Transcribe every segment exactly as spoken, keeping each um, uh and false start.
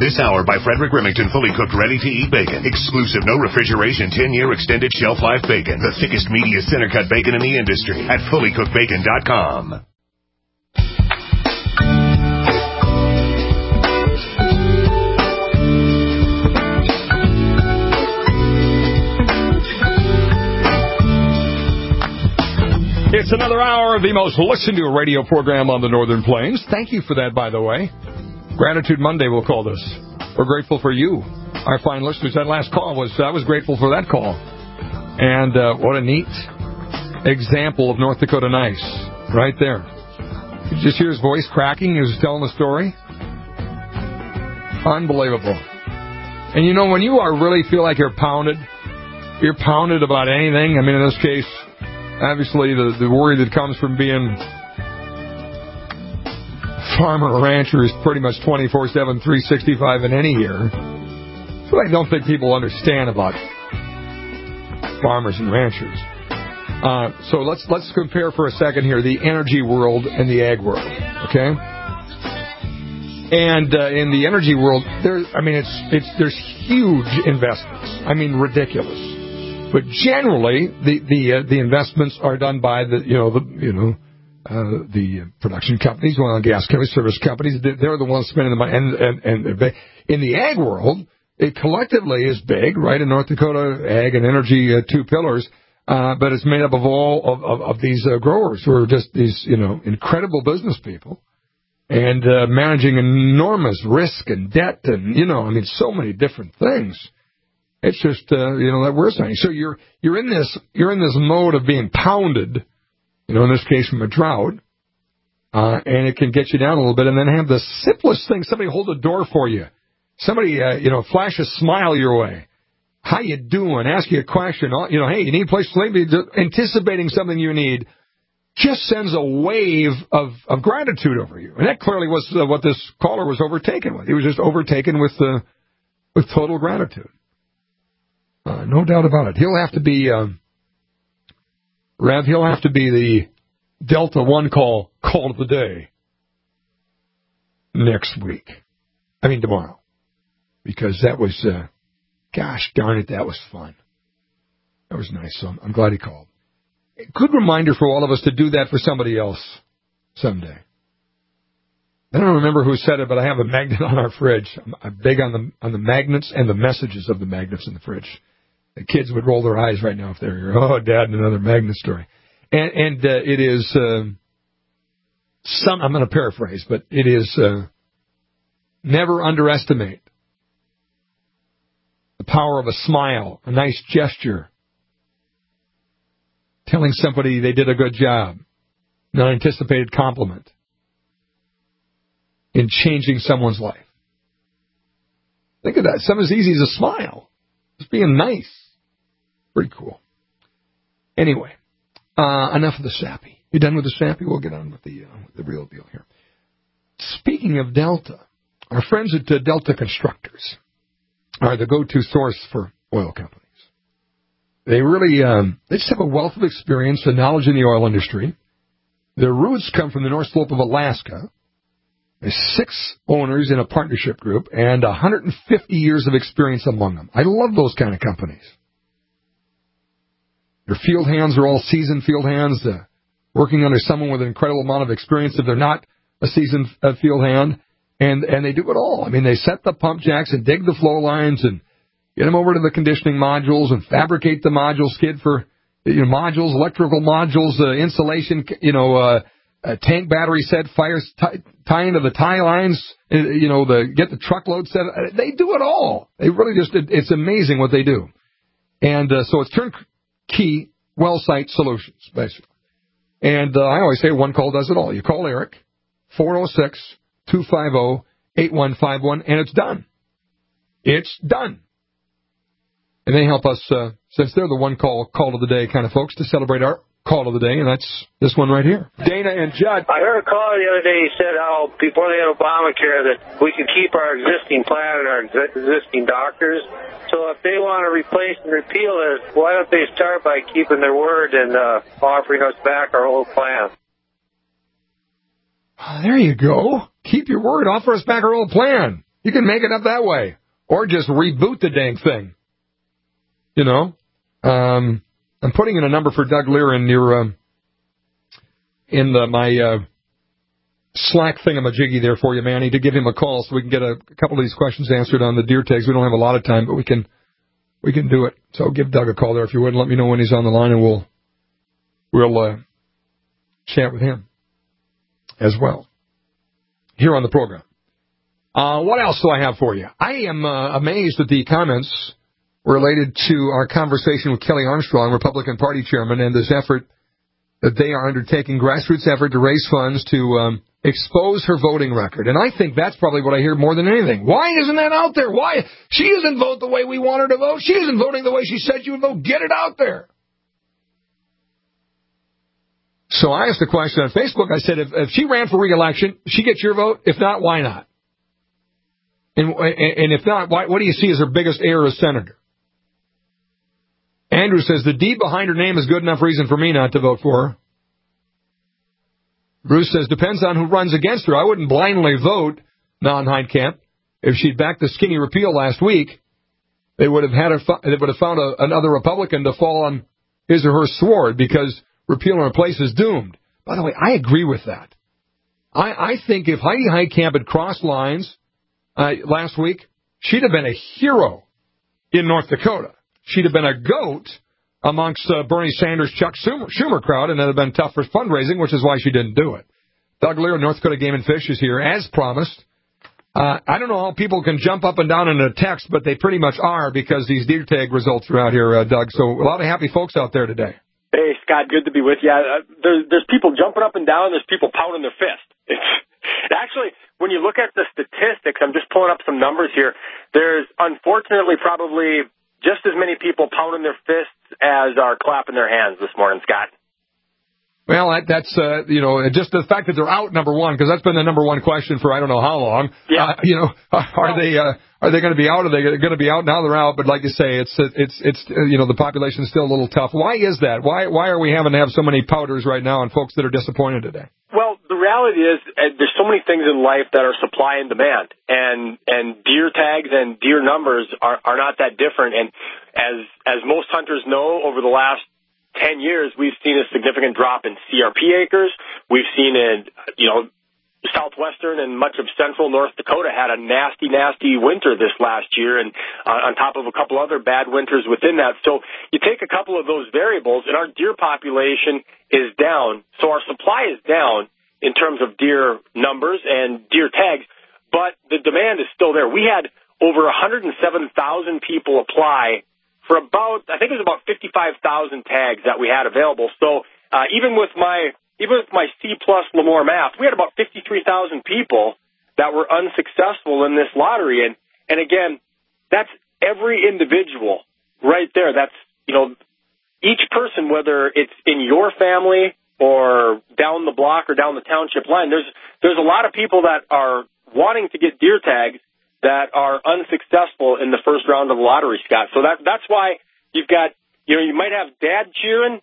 This hour by Frederick Remington, fully cooked, ready-to-eat bacon. Exclusive, no refrigeration, ten-year extended shelf life bacon. The thickest, meatiest, center-cut bacon in the industry at fully cooked bacon dot com. It's another hour of the most listened to radio program on the Northern Plains. Thank you for that, by the way. Gratitude Monday, we'll call this. We're grateful for you, our fine listeners. That last call was, I was grateful for that call. And uh, what a neat example of North Dakota nice, right there. You just hear his voice cracking. He was telling the story. Unbelievable. And you know, when you are really feel like you're pounded, you're pounded about anything. I mean, in this case, obviously, the, the worry that comes from being farmer or rancher is pretty much twenty-four seven, three sixty-five in any year. That's what I don't think people understand about farmers and ranchers. Uh, so let's let's compare for a second here the energy world and the ag world, okay? And uh, in the energy world, there, I mean, it's it's there's huge investments. I mean, ridiculous. But generally, the the uh, the investments are done by the you know the you know uh, the production companies, oil and gas companies, service companies. They're the ones spending the money. And and, and in the ag world, it collectively is big, right? In North Dakota, ag and energy, uh, two pillars. Uh, but it's made up of all of of, of these uh, growers who are just these you know incredible business people and uh, managing enormous risk and debt and you know I mean so many different things. It's just, uh, you know, that we're saying. So you're you're in this you're in this mode of being pounded, you know, in this case from a drought, uh, and it can get you down a little bit. And then have the simplest thing: somebody hold a door for you, somebody, uh, you know, flash a smile your way. How you doing? Ask you a question. You know, hey, you need a place to sleep? Anticipating something you need, just sends a wave of of gratitude over you. And that clearly was uh, what this caller was overtaken with. He was just overtaken with uh, with total gratitude. Uh, no doubt about it. He'll have to be, um, Rev, he'll have to be the Delta One call, call of the day next week. I mean, tomorrow. Because that was, uh, gosh darn it, that was fun. That was nice. So I'm, I'm glad he called. A good reminder for all of us to do that for somebody else someday. I don't remember who said it, but I have a magnet on our fridge. I'm, I'm big on the on the magnets and the messages of the magnets in the fridge. The kids would roll their eyes right now if they're here. Oh, Dad, another magnet story. And, and uh, it is uh, some. I'm going to paraphrase, but it is uh, never underestimate the power of a smile, a nice gesture, telling somebody they did a good job, an unanticipated compliment, in changing someone's life. Think of that. Something as easy as a smile. Just being nice. Pretty cool. Anyway, uh, enough of the sappy. You done with the sappy? We'll get on with the, uh, with the real deal here. Speaking of Delta, our friends at uh, Delta Constructors are the go-to source for oil companies. They really, um, they just have a wealth of experience and knowledge in the oil industry. Their roots come from the North Slope of Alaska. There's six owners in a partnership group and one hundred fifty years of experience among them. I love those kind of companies. Their field hands are all seasoned field hands, uh, working under someone with an incredible amount of experience if they're not a seasoned uh, field hand. And, and they do it all. I mean, they set the pump jacks and dig the flow lines and get them over to the conditioning modules and fabricate the module skid for you know, modules, electrical modules, uh, insulation, you know, uh, a tank battery set, fires t- tie into the tie lines, you know, the get the truckload set. They do it all. They really just, it, it's amazing what they do. And uh, so it's turnkey well site solutions, basically. And uh, I always say one call does it all. You call Eric, four oh six, two five oh, eight one five one, and it's done. It's done. And they help us, uh, since they're the one call, call of the day kind of folks, to celebrate our call of the day, and that's this one right here. Dana and Judd. I heard a caller the other day. He said how before they had Obamacare that we could keep our existing plan and our existing doctors. So if they want to replace and repeal it, why don't they start by keeping their word and uh, offering us back our old plan? Oh, there you go. Keep your word. Offer us back our old plan. You can make it up that way. Or just reboot the dang thing. You know? Um, I'm putting in a number for Doug Lear in your, um, in the, my, uh, Slack thingamajiggy there for you, Manny, to give him a call so we can get a, a couple of these questions answered on the deer tags. We don't have a lot of time, but we can, we can do it. So give Doug a call there if you would. Let me know when he's on the line and we'll, we'll, uh, chat with him as well here on the program. Uh, what else do I have for you? I am uh, amazed at the comments related to our conversation with Kelly Armstrong, Republican Party chairman, and this effort that they are undertaking, grassroots effort to raise funds to um, expose her voting record. And I think that's probably what I hear more than anything. Why isn't that out there? Why? She doesn't vote the way we want her to vote. She isn't voting the way she said she would vote. Get it out there. So I asked a question on Facebook. I said, if, if she ran for re-election, she gets your vote. If not, why not? And, and if not, why, what do you see as her biggest error as senator? Andrew says, the D behind her name is good enough reason for me not to vote for her. Bruce says, depends on who runs against her. I wouldn't blindly vote Nan Heitkamp. If she'd backed the skinny repeal last week, they would have had her, they would have found a, another Republican to fall on his or her sword because repeal and replace is doomed. By the way, I agree with that. I, I think if Heidi Heitkamp had crossed lines Uh, last week, she'd have been a hero in North Dakota. She'd have been a goat amongst uh, Bernie Sanders, Chuck Schumer, Schumer crowd, and it would have been tough for fundraising, which is why she didn't do it. Doug Lear, North Dakota Game and Fish, is here, as promised. Uh, I don't know how people can jump up and down in a text, but they pretty much are because these deer tag results are out here, uh, Doug. So a lot of happy folks out there today. Hey, Scott, good to be with you. Uh, there's, there's people jumping up and down. There's people pounding their fist. It's actually, when you look at the statistics, I'm just pulling up some numbers here. There's unfortunately probably just as many people pounding their fists as are clapping their hands this morning, Scott. Well, that, that's, uh, you know, just the fact that they're out, number one, because that's been the number one question for I don't know how long. Yeah. Uh, you know, are they, uh, are they going to be out? Are they going to be out? Now they're out. But like you say, it's, it's, it's, you know, the population is still a little tough. Why is that? Why, why are we having to have so many powders right now and folks that are disappointed today? Well, the reality is uh, there's so many things in life that are supply and demand, and and deer tags and deer numbers are, are not that different. And as as most hunters know, over the last ten years, we've seen a significant drop in C R P acres. We've seen it, you know, southwestern and much of central North Dakota had a nasty, nasty winter this last year, and uh, on top of a couple other bad winters within that. So you take a couple of those variables, and our deer population is down. So our supply is down in terms of deer numbers and deer tags, but the demand is still there. We had over one hundred seven thousand people apply for about, I think it was about fifty-five thousand tags that we had available. So uh, even with my even with my C plus Lemoore math, we had about fifty-three thousand people that were unsuccessful in this lottery. And, and again, that's every individual right there. That's, you know, each person, whether it's in your family or down the block or down the township line, there's there's a lot of people that are wanting to get deer tags that are unsuccessful in the first round of the lottery, Scott. So that that's why you've got, you know, you might have dad cheering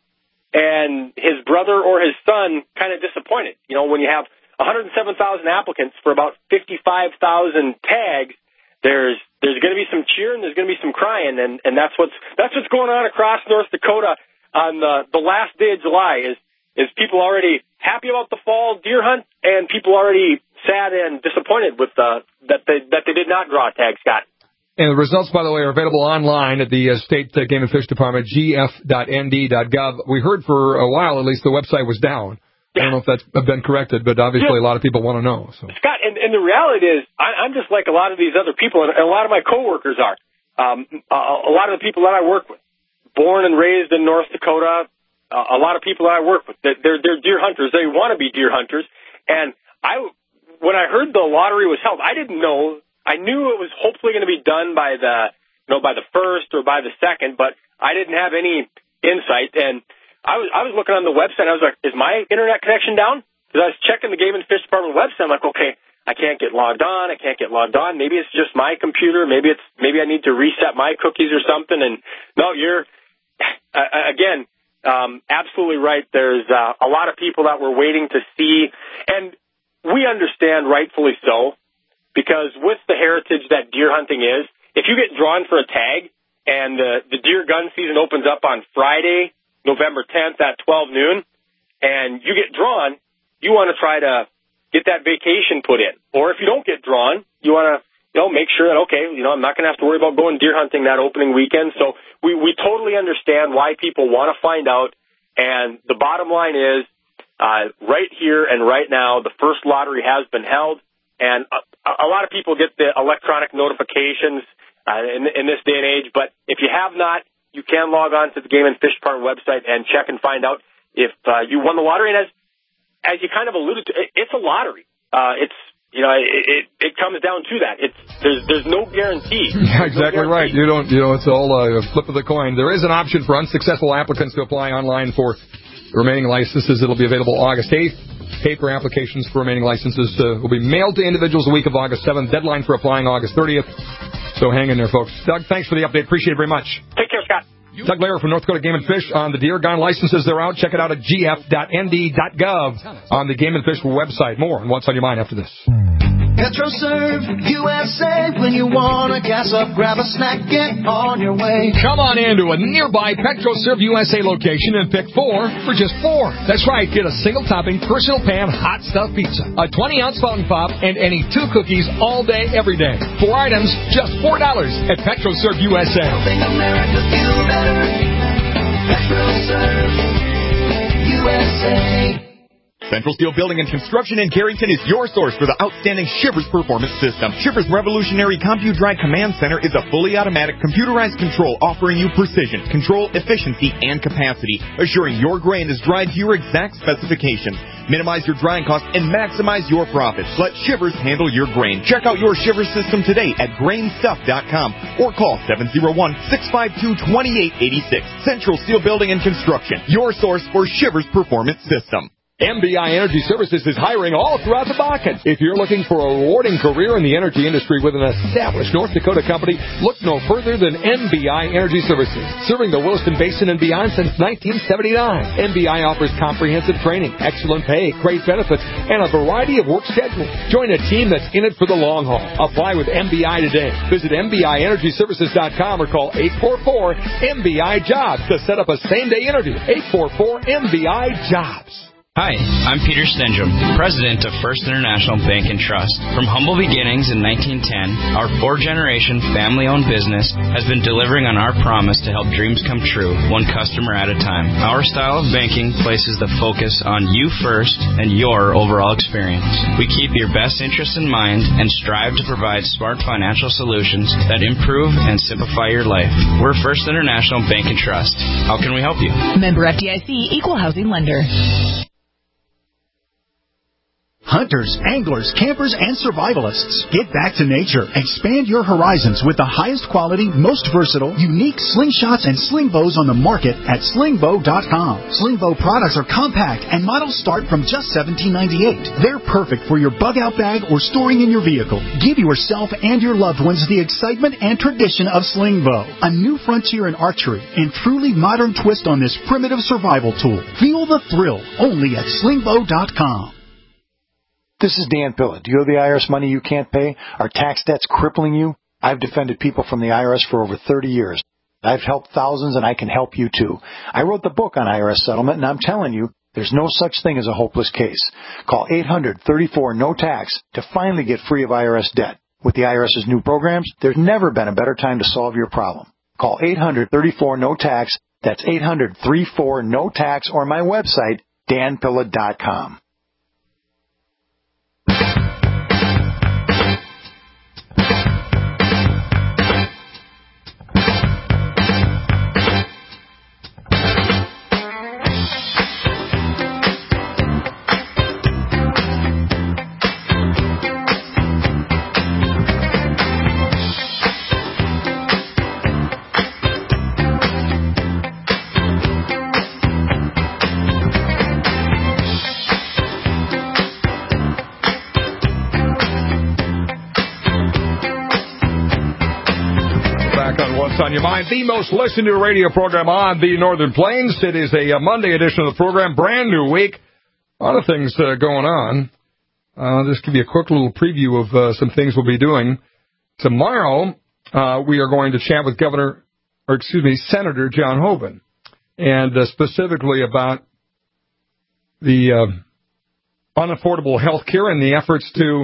and his brother or his son kind of disappointed. You know, when you have one hundred seven thousand applicants for about fifty-five thousand tags, there's there's going to be some cheering, there's going to be some crying, and, and that's what's that's what's going on across North Dakota on the, the last day of July is is people already happy about the fall deer hunt and people already sad and disappointed with the, that they that they did not draw a tag, Scott. And the results, by the way, are available online at the uh, State uh, Game and Fish Department, g f dot n d dot gov. We heard for a while, at least, the website was down. Yeah. I don't know if that's been corrected, but obviously yeah. a lot of people want to know. So. Scott, and, and the reality is, I, I'm just like a lot of these other people, and a lot of my coworkers are. Um, a, a lot of the people that I work with, born and raised in North Dakota, uh, a lot of people that I work with, they're, they're deer hunters. They want to be deer hunters. And I, when I heard the lottery was held, I didn't know. I knew it was hopefully going to be done by the, you know, by the first or by the second, but I didn't have any insight. And I was, I was looking on the website. I was like, is my internet connection down? Because I was checking the Game and Fish Department website. I'm like, okay, I can't get logged on. I can't get logged on. Maybe it's just my computer. Maybe it's, maybe I need to reset my cookies or something. And no, you're, uh, again, um, absolutely right. There's uh, a lot of people that were waiting to see, and we understand, rightfully so, because with the heritage that deer hunting is, if you get drawn for a tag and the, the deer gun season opens up on Friday, November tenth at twelve noon, and you get drawn, you want to try to get that vacation put in. Or if you don't get drawn, you want to, you know, make sure that, okay, you know, I'm not going to have to worry about going deer hunting that opening weekend. So we, we totally understand why people want to find out. And the bottom line is, uh, right here and right now, the first lottery has been held. And a, a lot of people get the electronic notifications uh, in, in this day and age. But if you have not, you can log on to the Game and Fish Department website and check and find out if uh, you won the lottery. And as as you kind of alluded to, it, it's a lottery. Uh, it's you know, it, it it comes down to that. It's there's there's no guarantee. Yeah, exactly no guarantee. right. You don't you know it's all a flip of the coin. There is an option for unsuccessful applicants to apply online for remaining licenses. It'll be available August eighth. Paper applications for remaining licenses uh, will be mailed to individuals the week of August seventh. Deadline for applying August thirtieth. So hang in there, folks. Doug, thanks for the update. Appreciate it very much. Take care, Scott. Doug Lehrer from North Dakota Game and Fish on the deer gun licenses. They're out. Check it out at g f dot n d dot gov on the Game and Fish website. More on What's on Your Mind after this. PetroServe U S A. When you want to gas up, grab a snack, get on your way. Come on into a nearby PetroServe U S A location and pick four for just four. That's right. Get a single-topping, personal pan, hot stuff pizza, a twenty-ounce fountain pop, and any two cookies all day, every day. Four items, just four dollars at PetroServe U S A. Helping America feel better. PetroServe U S A. Central Steel Building and Construction in Carrington is your source for the outstanding Shivers Performance System. Shivers' revolutionary CompuDry Command Center is a fully automatic computerized control offering you precision, control, efficiency, and capacity, assuring your grain is dried to your exact specifications. Minimize your drying costs and maximize your profits. Let Shivers handle your grain. Check out your Shivers system today at grain stuff dot com or call seven oh one, six five two, two eight eight six. Central Steel Building and Construction, your source for Shivers Performance System. M B I Energy Services is hiring all throughout the Bakken. If you're looking for a rewarding career in the energy industry with an established North Dakota company, look no further than M B I Energy Services. Serving the Williston Basin and beyond since nineteen seventy-nine, M B I offers comprehensive training, excellent pay, great benefits, and a variety of work schedules. Join a team that's in it for the long haul. Apply with M B I today. Visit M B I energy services dot com or call eight four four M B I jobs to set up a same-day interview. eight four four M B I jobs. Hi, I'm Peter Stenjum, president of First International Bank and Trust. From humble beginnings in nineteen ten, our four-generation family-owned business has been delivering on our promise to help dreams come true, one customer at a time. Our style of banking places the focus on you first and your overall experience. We keep your best interests in mind and strive to provide smart financial solutions that improve and simplify your life. We're First International Bank and Trust. How can we help you? Member F D I C, Equal Housing Lender. Hunters, anglers, campers, and survivalists. Get back to nature. Expand your horizons with the highest quality, most versatile, unique slingshots and sling bows on the market at sling bow dot com. Sling bow products are compact and models start from just seventeen ninety-eight. They're perfect for your bug-out bag or storing in your vehicle. Give yourself and your loved ones the excitement and tradition of sling bow. A new frontier in archery and truly modern twist on this primitive survival tool. Feel the thrill only at sling bow dot com. This is Dan Pilla. Do you owe the I R S money you can't pay? Are tax debts crippling you? I've defended people from the I R S for over thirty years. I've helped thousands, and I can help you, too. I wrote the book on I R S settlement, and I'm telling you, there's no such thing as a hopeless case. Call eight hundred, thirty-four, no tax to finally get free of I R S debt. With the IRS's new programs, there's never been a better time to solve your problem. Call eight hundred, thirty-four, no tax. That's eight hundred, thirty-four, no tax, or my website, dan pilla dot com. On your mind, the most listened to radio program on the Northern Plains. It is a, a Monday edition of the program, brand new week. A lot of things uh, going on. I'll just give you a quick little preview of uh, some things we'll be doing. Tomorrow, uh, we are going to chat with Governor, or excuse me, Senator John Hoeven, and uh, specifically about the uh, unaffordable health care and the efforts to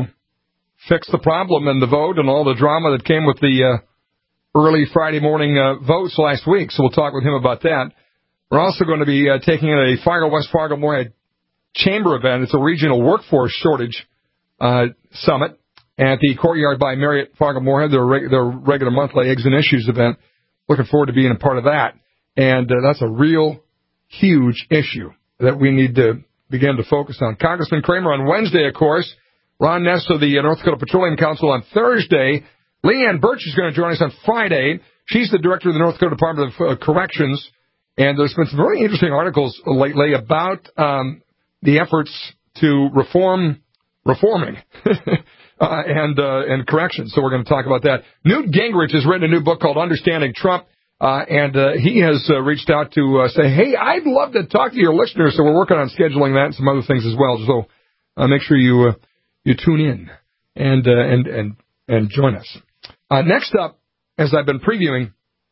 fix the problem and the vote and all the drama that came with the uh, early Friday morning uh, votes last week. So we'll talk with him about that. We're also going to be uh, taking in a Fargo, West Fargo Moorhead Chamber event. It's a regional workforce shortage uh, summit at the Courtyard by Marriott Fargo Moorhead, their, reg- their regular monthly Eggs and Issues event. Looking forward to being a part of that. And uh, that's a real huge issue that we need to begin to focus on. Congressman Kramer on Wednesday, of course. Ron Ness of the North Dakota Petroleum Council on Thursday. Leanne Birch is going to join us on Friday. She's the director of the North Dakota Department of uh, Corrections. And there's been some very interesting articles lately about um, the efforts to reform reforming uh, and uh, and corrections. So we're going to talk about that. Newt Gingrich has written a new book called Understanding Trump. Uh, and uh, he has uh, reached out to uh, say, hey, I'd love to talk to your listeners, so we're working on scheduling that and some other things as well. So uh, make sure you uh, you tune in and uh, and and and join us. Uh, next up, as I've been previewing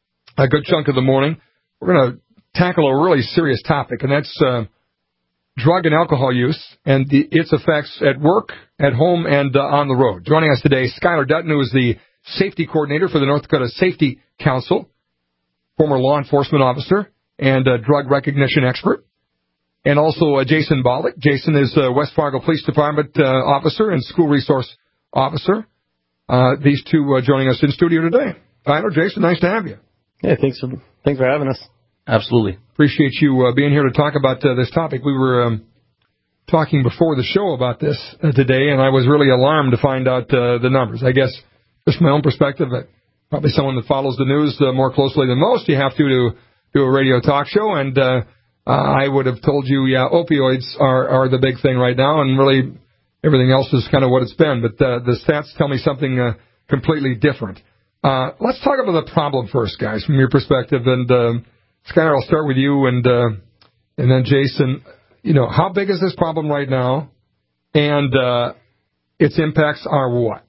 a good chunk of the morning, we're going to tackle a really serious topic, and that's uh, drug and alcohol use and the, its effects at work, at home, and uh, on the road. Joining us today, Skylar Dutton, who is the safety coordinator for the North Dakota Safety Council, former law enforcement officer and a drug recognition expert, and also uh, Jason Bollick. Jason is a West Fargo Police Department uh, officer and school resource officer. Uh, these two uh, joining us in studio today. Tyler, Jason, nice to have you. Yeah, thanks for, thanks for having us. Absolutely. Appreciate you uh, being here to talk about uh, this topic. We were um, talking before the show about this uh, today, and I was really alarmed to find out uh, the numbers. I guess just my own perspective, uh, probably someone that follows the news uh, more closely than most, you have to to do a radio talk show, and uh, uh, I would have told you, yeah, opioids are, are the big thing right now, and really everything else is kind of what it's been. But uh, the stats tell me something uh, completely different. Uh, let's talk about the problem first, guys, from your perspective. And uh, Skylar, I'll start with you, and uh, and then Jason. You know, how big is this problem right now, and uh, its impacts are what?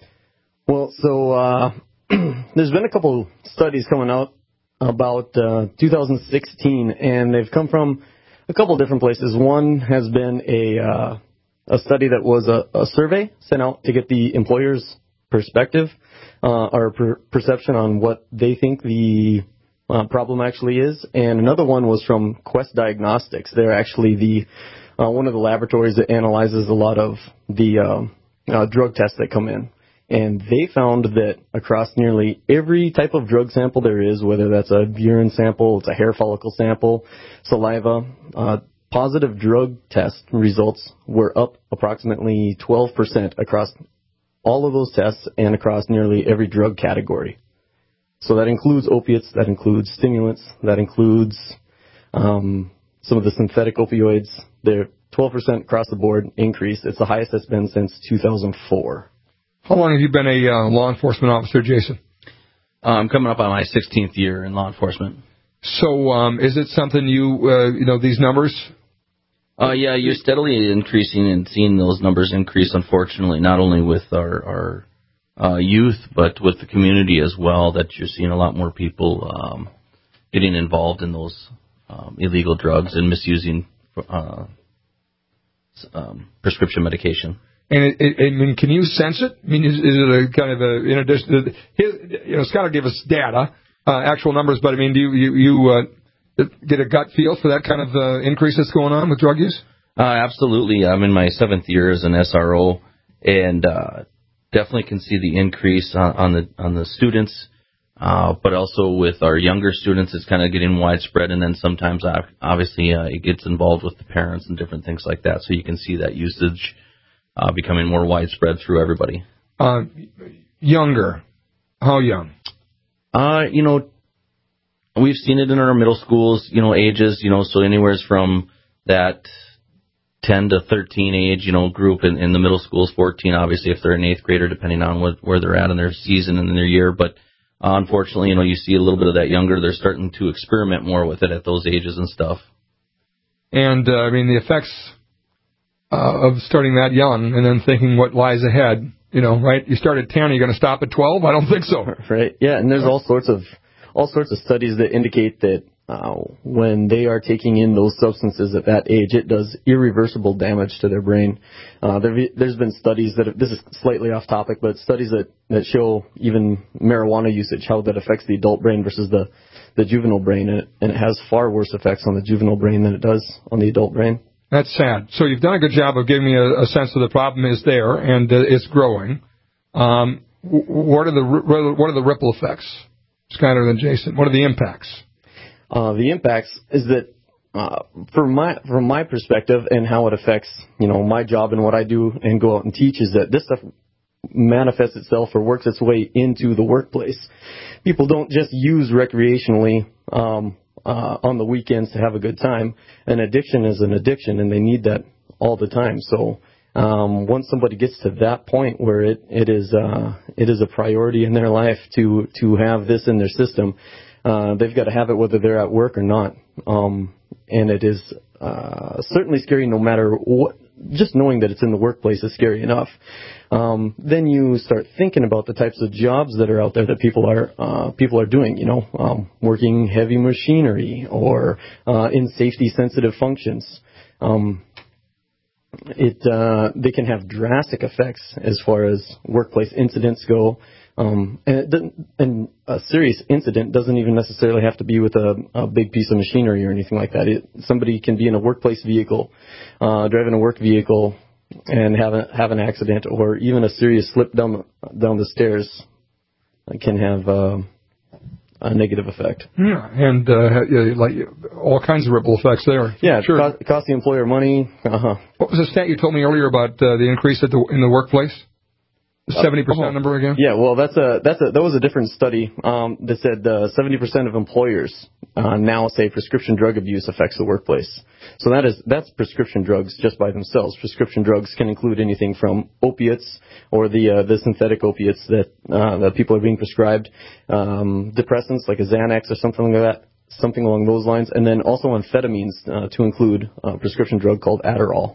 Well, so uh, there's been a couple studies coming out about uh, two thousand sixteen, and they've come from a couple different places. One has been a uh, a study that was a, a survey sent out to get the employer's perspective uh, or per- perception on what they think the uh, problem actually is. And another one was from Quest Diagnostics. They're actually the uh, one of the laboratories that analyzes a lot of the uh, uh, drug tests that come in. And they found that across nearly every type of drug sample there is, whether that's a urine sample, it's a hair follicle sample, saliva, uh, positive drug test results were up approximately twelve percent across all of those tests and across nearly every drug category. So that includes opiates, that includes stimulants, that includes um, some of the synthetic opioids. They're twelve percent across the board increase. It's the highest it's been since two thousand four. How long have you been a uh, law enforcement officer, Jason? Uh, I'm coming up on my sixteenth year in law enforcement. So um, is it something you, uh, you know, these numbers? Uh, yeah, you're steadily increasing and seeing those numbers increase, unfortunately, not only with our, our uh, youth, but with the community as well, that you're seeing a lot more people um, getting involved in those um, illegal drugs and misusing uh, um, prescription medication. And it, it, I mean, can you sense it? I mean, is, is it a kind of a, in addition to, his, you know, Scott will give us data, uh, actual numbers, but I mean, do you, you, you uh, get a gut feel for that kind of uh, increase that's going on with drug use? Uh, absolutely. I'm in my seventh year as an S R O, and uh, definitely can see the increase on, on the on the students, uh, but also with our younger students, it's kind of getting widespread, and then sometimes, obviously, uh, it gets involved with the parents and different things like that, so you can see that usage Uh, becoming more widespread through everybody. Uh, younger. How young? Uh, you know, we've seen it in our middle schools, you know, ages, you know, so anywhere from that ten to thirteen age, you know, group in, in the middle schools, fourteen, obviously, if they're an eighth grader, depending on what, where they're at in their season and in their year. But uh, unfortunately, you know, you see a little bit of that younger. They're starting to experiment more with it at those ages and stuff. And, uh, I mean, the effects uh, of starting that young and then thinking what lies ahead. You know, right? You start at ten, are you going to stop at twelve? I don't think so. Right. Yeah, and there's all sorts of all sorts of studies that indicate that uh, when they are taking in those substances at that age, it does irreversible damage to their brain. Uh, there, there's been studies that, this is slightly off topic, but studies that, that show even marijuana usage, how that affects the adult brain versus the, the juvenile brain, and it, and it has far worse effects on the juvenile brain than it does on the adult brain. That's sad. So you've done a good job of giving me a, a sense of the problem is there and uh, it's growing. Um, what are the what are the ripple effects, Skyler and Jason? What are the impacts? Uh, the impacts is that, uh, from my from my perspective and how it affects, you know, my job and what I do and go out and teach, is that this stuff manifests itself or works its way into the workplace. People don't just use recreationally um, uh, on the weekends to have a good time. An addiction is an addiction, and they need that all the time. So um, once somebody gets to that point where it it is uh, it is a priority in their life to to have this in their system, uh, they've got to have it whether they're at work or not. Um, and it is uh, certainly scary, no matter what. Just knowing that it's in the workplace is scary enough. Um, then you start thinking about the types of jobs that are out there that people are uh, people are doing. You know, um, working heavy machinery or uh, in safety-sensitive functions. Um, it uh, they can have drastic effects as far as workplace incidents go. Um, and, it doesn't, and a serious incident doesn't even necessarily have to be with a, a big piece of machinery or anything like that. It, somebody can be in a workplace vehicle, uh, driving a work vehicle, and have a, have an accident, or even a serious slip down down the stairs can have uh, a negative effect. Yeah, and uh, like all kinds of ripple effects there. Yeah, sure. Cost, cost the employer money. Uh-huh. What was the stat you told me earlier about uh, the increase at the, in the workplace? The seventy percent uh, oh, number again? Yeah, well, that's a that's a that was a different study um, that said uh, seventy percent of employers uh, now say prescription drug abuse affects the workplace. So that is that's prescription drugs just by themselves. Prescription drugs can include anything from opiates or the uh, the synthetic opiates that uh, that people are being prescribed, um, depressants like a Xanax or something like that, something along those lines, and then also amphetamines uh, to include a prescription drug called Adderall.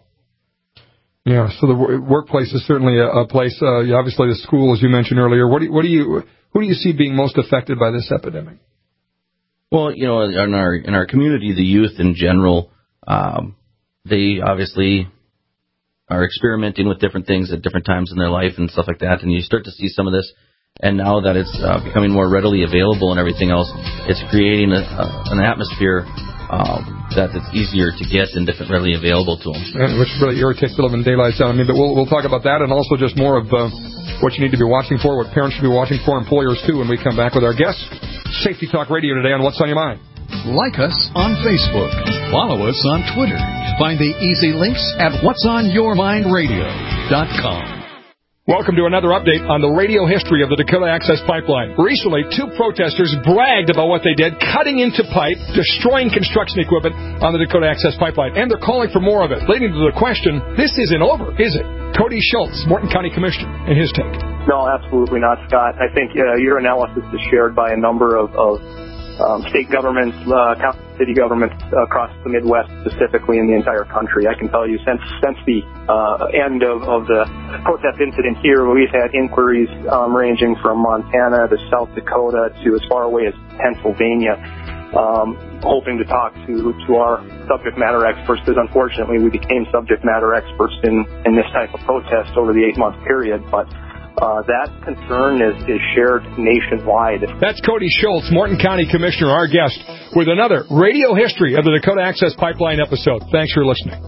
Yeah, so the w- workplace is certainly a, a place. Uh, obviously, the school, as you mentioned earlier. What do you, what do you, who do you see being most affected by this epidemic? Well, you know, in our in our community, the youth in general, um, they obviously are experimenting with different things at different times in their life and stuff like that. And you start to see some of this. And now that it's uh, becoming more readily available and everything else, it's creating a, a, an atmosphere Um, that it's easier to get and different readily available to them. And which really irritates the living daylights out of me. But we'll, we'll talk about that and also just more of uh, what you need to be watching for, what parents should be watching for, employers too, when we come back with our guests. Safety Talk Radio today on What's on Your Mind. Like us on Facebook. Follow us on Twitter. Find the easy links at whats on your mind radio dot com. Welcome to another update on the radio history of the Dakota Access Pipeline. Recently, two protesters bragged about what they did, cutting into pipe, destroying construction equipment on the Dakota Access Pipeline, and they're calling for more of it, leading to the question, this isn't over, is it? Cody Schultz, Morton County Commissioner, and his take. No, absolutely not, Scott. I think uh, your analysis is shared by a number of, of um, state governments, uh, county, city governments across the Midwest, specifically in the entire country. I can tell you since since the uh, end of, of the protest incident here, we've had inquiries um, ranging from Montana to South Dakota to as far away as Pennsylvania, um, hoping to talk to to our subject matter experts, because unfortunately we became subject matter experts in, in this type of protest over the eight-month period. But Uh, that concern is, is shared nationwide. That's Cody Schultz, Morton County Commissioner, our guest, with another radio history of the Dakota Access Pipeline episode. Thanks for listening.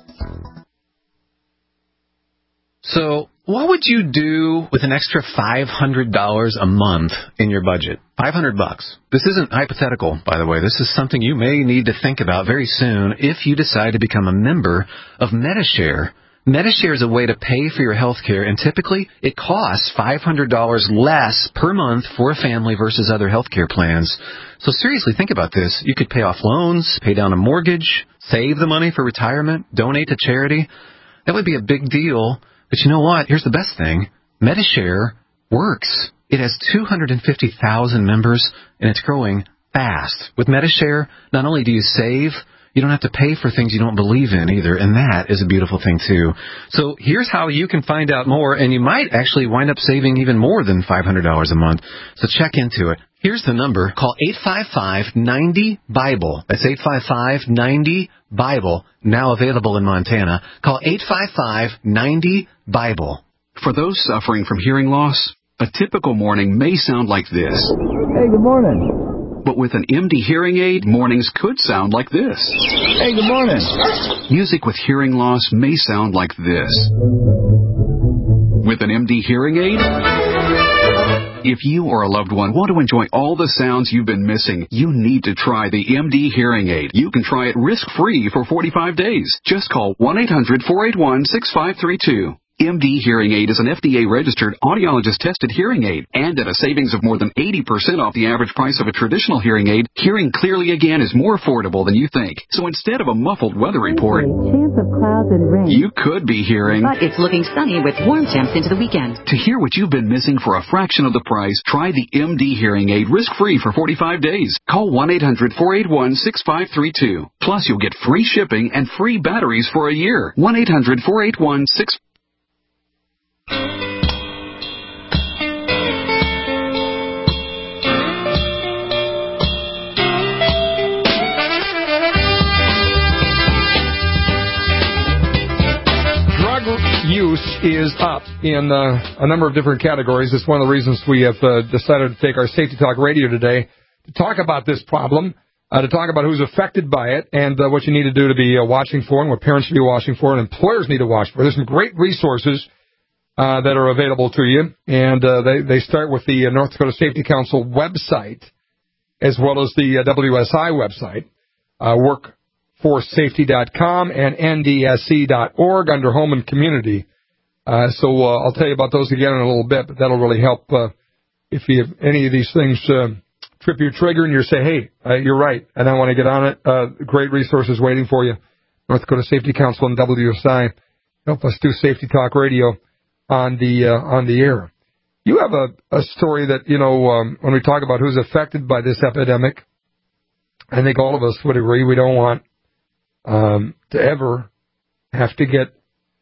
So, what would you do with an extra five hundred dollars a month in your budget? five hundred bucks. This isn't hypothetical, by the way. This is something you may need to think about very soon if you decide to become a member of Medi-Share. Medi-Share is a way to pay for your health care, and typically it costs five hundred dollars less per month for a family versus other health care plans. So seriously, think about this. You could pay off loans, pay down a mortgage, save the money for retirement, donate to charity. That would be a big deal. But you know what? Here's the best thing. Medi-Share works. It has two hundred fifty thousand members, and it's growing fast. With Medi-Share, not only do you save, You don't have to pay for things you don't believe in either, and that is a beautiful thing too. So here's how you can find out more, and you might actually wind up saving even more than five hundred dollars a month. So check into it. Here's the number. Call eight five five, nine zero, BIBLE. That's eight five five, nine zero, BIBLE. Now available in Montana. Call eight five five, nine zero, BIBLE. For those suffering from hearing loss, a typical morning may sound like this. Hey, good morning. But with an M D hearing aid, mornings could sound like this. Hey, good morning. Music with hearing loss may sound like this. With an M D hearing aid, if you or a loved one want to enjoy all the sounds you've been missing, you need to try the M D hearing aid. You can try it risk-free for forty-five days. Just call one eight hundred, four eight one, six five three two. M D Hearing Aid is an F D A-registered, audiologist-tested hearing aid, and at a savings of more than eighty percent off the average price of a traditional hearing aid, hearing clearly again is more affordable than you think. So instead of a muffled weather report, chance of clouds and rain. You could be hearing, But it's looking sunny with warm temps into the weekend. To hear what you've been missing for a fraction of the price, try the M D Hearing Aid risk-free for forty-five days. Call one eight hundred, four eight one, six five three two. Plus, you'll get free shipping and free batteries for a year. one eight hundred, four eight one, six five three two. Use is up in uh, a number of different categories. It's one of the reasons we have uh, decided to take our Safety Talk Radio today to talk about this problem, uh, to talk about who's affected by it, and uh, what you need to do to be uh, watching for, and what parents should be watching for, and employers need to watch for. There's some great resources uh, that are available to you, and uh, they, they start with the uh, North Dakota Safety Council website, as well as the uh, W S I website, uh, work force safety dot com and N D S C dot org under Home and Community. Uh, so uh, I'll tell you about those again in a little bit, but that'll really help uh, if you have any of these things uh, trip your trigger and you say, hey, uh, you're right, and I want to get on it. Uh, great resources waiting for you. North Dakota Safety Council and W S I help us do Safety Talk Radio on the uh, on the air. You have a, a story that, you know, um, when we talk about who's affected by this epidemic, I think all of us would agree we don't want um, to ever have to get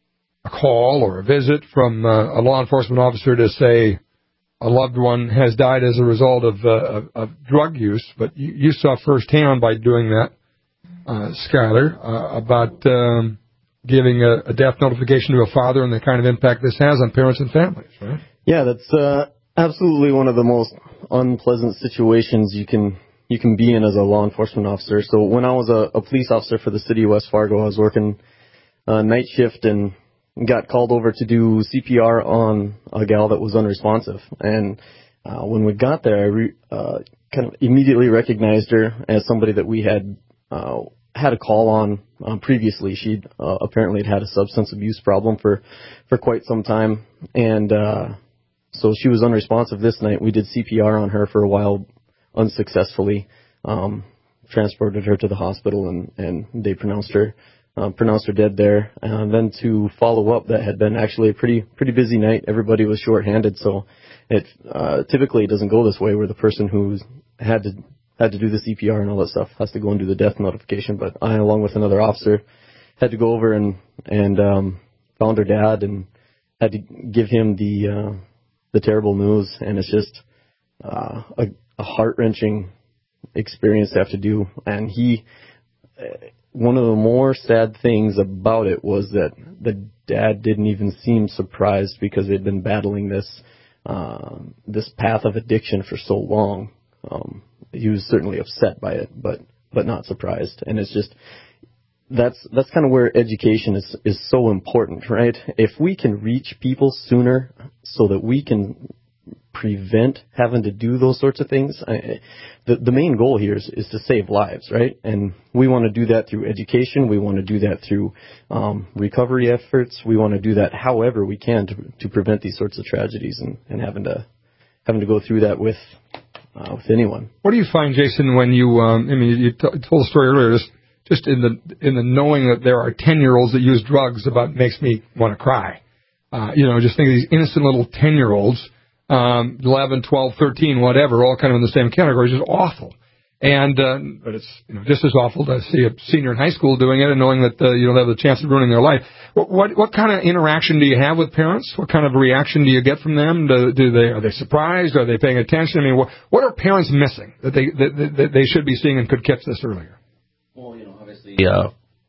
a call or a visit from uh, a law enforcement officer to say a loved one has died as a result of, uh, of, of drug use. But you, you saw firsthand by doing that, uh, Skyler, uh, about um, giving a, a death notification to a father and the kind of impact this has on parents and families, right? Yeah, that's uh, absolutely one of the most unpleasant situations you can you can be in as a law enforcement officer. So when I was a, a police officer for the city of West Fargo, I was working uh, night shift and got called over to do C P R on a gal that was unresponsive. And uh, when we got there, I re- uh, kind of immediately recognized her as somebody that we had uh, had a call on um, previously. She uh, apparently had had a substance abuse problem for, for quite some time. And uh, so she was unresponsive this night. We did C P R on her for a while unsuccessfully, um, transported her to the hospital, and, and they pronounced her Uh, pronounced her dead there. And then to follow up, that had been actually a pretty pretty busy night. Everybody was short-handed, so it uh, typically doesn't go this way, where the person who's had to had to do the C P R and all that stuff has to go and do the death notification. But I, along with another officer, had to go over and and um, found her dad and had to give him the uh, the terrible news. And it's just uh, a, a heart-wrenching experience to have to do. And he. Uh, One of the more sad things about it was that the dad didn't even seem surprised, because they'd been battling this uh, this path of addiction for so long. Um, he was certainly upset by it, but but not surprised. And it's just that's that's kind of where education is is so important, right? If we can reach people sooner, so that we can prevent having to do those sorts of things. I, the, the main goal here is, is to save lives, right? And we want to do that through education. We want to do that through um, recovery efforts. We want to do that however we can to, to prevent these sorts of tragedies and, and having to having to go through that with uh, with anyone. What do you find, Jason, when you? Um, I mean, you t- told a story earlier. Just just in the in the knowing that there are ten-year-olds that use drugs, about makes me want to cry. Uh, you know, just think of these innocent little ten-year-olds. Um, eleven, twelve, thirteen, whatever, all kind of in the same category, is just awful. And uh, but it's you know just as awful to see a senior in high school doing it and knowing that uh, you know they have the chance of ruining their life. What, what what kind of interaction do you have with parents? What kind of reaction do you get from them? Do, do they are they surprised? Are they paying attention? I mean, what, what are parents missing that they that, that they should be seeing and could catch this earlier? Well, you know, obviously, uh,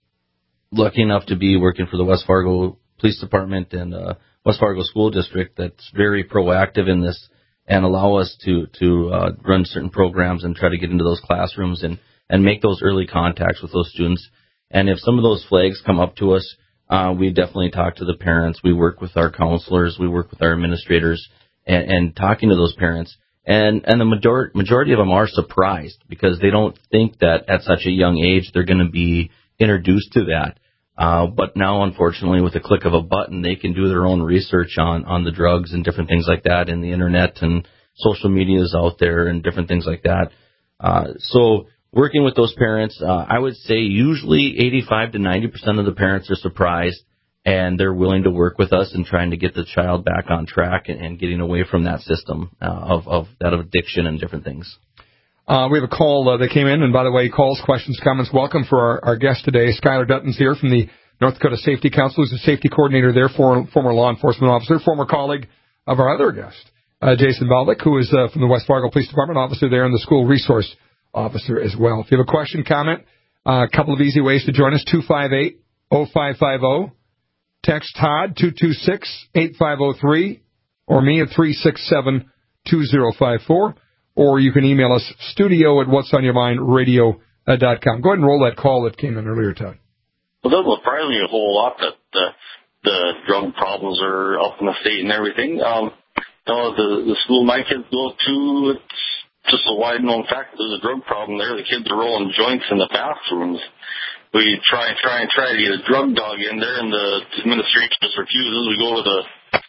lucky enough to be working for the West Fargo Police Department and uh, West Fargo School District that's very proactive in this. And allow us to to uh, run certain programs and try to get into those classrooms and, and make those early contacts with those students. And if some of those flags come up to us, uh, we definitely talk to the parents. We work with our counselors. We work with our administrators and, and talking to those parents. And and the major- majority of them are surprised because they don't think that at such a young age they're going to be introduced to that. Uh, but now, unfortunately, with the click of a button, they can do their own research on, on the drugs and different things like that, and the internet and social media is out there and different things like that. Uh, so working with those parents, uh, I would say usually eighty-five to ninety percent of the parents are surprised, and they're willing to work with us in trying to get the child back on track and, and getting away from that system uh, of, of that of addiction and different things. Uh, we have a call uh, that came in, and by the way, calls, questions, comments, welcome for our, our guest today. Skylar Dutton's here from the North Dakota Safety Council. He's a safety coordinator there, for, former law enforcement officer, former colleague of our other guest, uh, Jason Baldick, who is uh, from the West Fargo Police Department, officer there, and the school resource officer as well. If you have a question, comment, uh, a couple of easy ways to join us, two five eight, oh five five oh. Text Todd, two two six, eight five oh three, or me at three six seven, two oh five four. Or you can email us, studio at what's on your mind radio dot com. Go ahead and roll that call that came in earlier, Todd. Well, it doesn't surprise me a whole lot that the, the drug problems are up in the state and everything. Um, you know, the, the school my kids go to, it's just a wide-known fact that there's a drug problem there. The kids are rolling joints in the bathrooms. We try and try and try to get a drug dog in there, and the administration just refuses. We go to the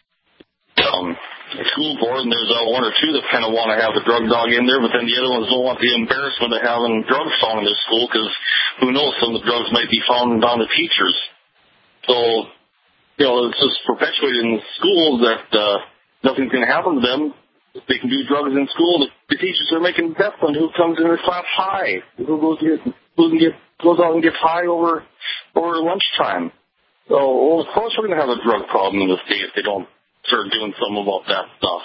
um, school board, and there's uh, one or two that kind of want to have a drug dog in there, but then the other ones don't want the embarrassment of having drugs found in their school because who knows, some of the drugs might be found on the teachers. So, you know, it's just perpetuated in schools that uh, nothing's going to happen to them. If they can do drugs in school, the, the teachers are making bets on who comes in their class high, who goes, get, who can get, goes out and gets high over, over lunchtime. So, well, of course we're going to have a drug problem in the state if they don't start doing something about that stuff.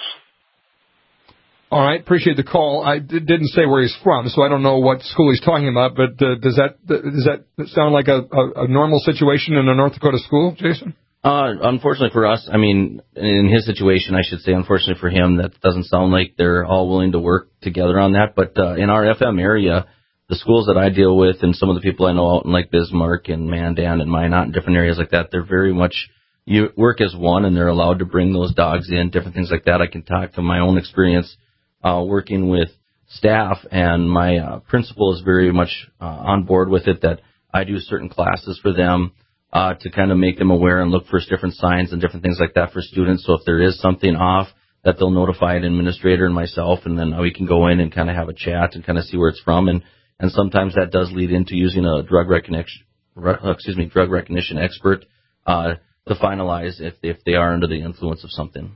All right, appreciate the call. I d- didn't say where he's from, so I don't know what school he's talking about, but uh, does that does that sound like a, a, a normal situation in a North Dakota school, Jason? Uh, unfortunately for us, I mean, in his situation, I should say, unfortunately for him, that doesn't sound like they're all willing to work together on that. But uh, in our F M area, the schools that I deal with and some of the people I know out in like Bismarck and Mandan and Minot and different areas like that, they're very much you work as one, and they're allowed to bring those dogs in, different things like that. I can talk to my own experience uh, working with staff, and my uh, principal is very much uh, on board with it, that I do certain classes for them uh, to kind of make them aware and look for different signs and different things like that for students. So if there is something off, that they'll notify an administrator and myself, and then we can go in and kind of have a chat and kind of see where it's from. And, and sometimes that does lead into using a drug recognition, excuse me, drug recognition expert uh, to finalize if if they are under the influence of something.